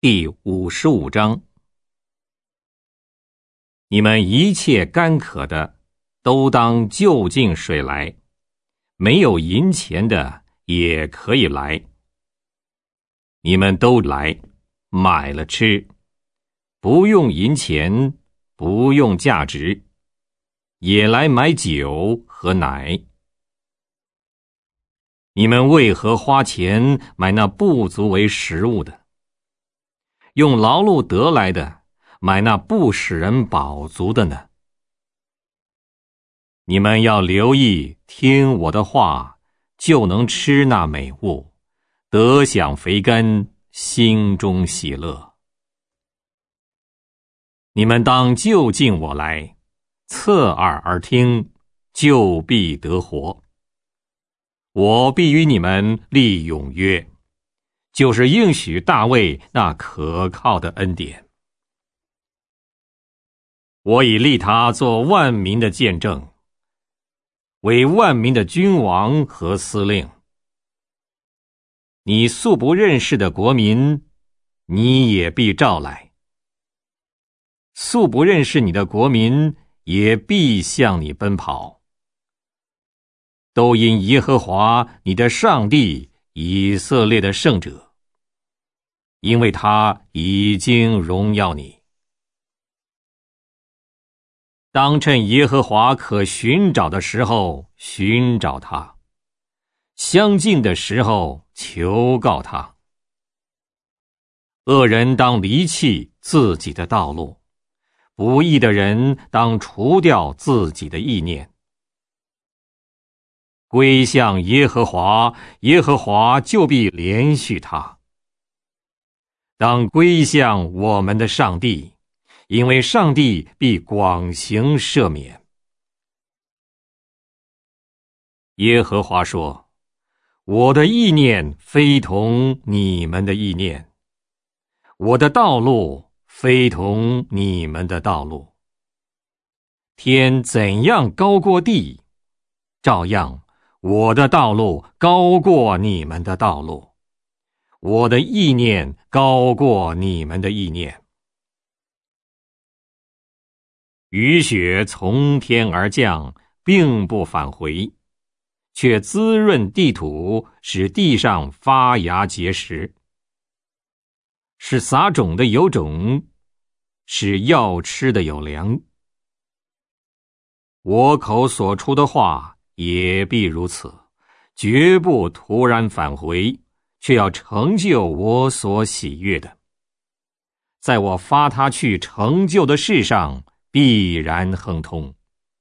第55章。你们一切干渴的，都当就近水来，没有银钱的也可以来。你们都来，买了吃，不用银钱，不用价值，也来买酒和奶。你们为何花钱买那不足为食物的？用劳碌得来的，买那不使人饱足的呢？你们要留意听我的话，就能吃那美物，得享肥甘，心中喜乐。你们当就近我来，侧耳而听，就必得活。我必与你们立永约，就是应许大卫那可靠的恩典。我已立他做万民的见证，为万民的君王和司令。你素不认识的国民，你也必召来；素不认识你的国民，也必向你奔跑。都因耶和华你的上帝，以色列的圣者，因为他已经荣耀你。当趁耶和华可寻找的时候寻找他，相近的时候求告他。恶人当离弃自己的道路，不义的人当除掉自己的意念。归向耶和华，耶和华就必连续他。当归向我们的上帝，因为上帝必广行赦免。耶和华说：我的意念非同你们的意念，我的道路非同你们的道路。天怎样高过地，照样我的道路高过你们的道路，我的意念高过你们的意念。雨雪从天而降，并不返回，却滋润地土，使地上发芽结实，使撒种的有种，使要吃的有粮。我口所出的话也必如此，绝不突然返回，却要成就我所喜悦的。在我发他去成就的事上，必然亨通。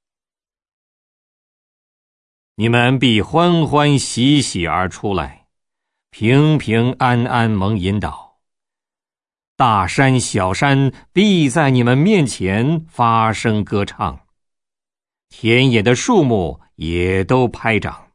你们必欢欢喜喜而出来，平平安安蒙引导。大山小山必在你们面前发声歌唱，田野的树木也都拍掌。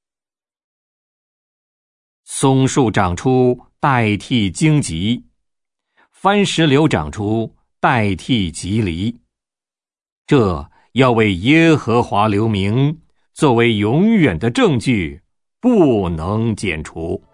松树长出代替荆棘，番石榴长出代替棘藜，这要为耶和华留名，作为永远的证据，不能剪除。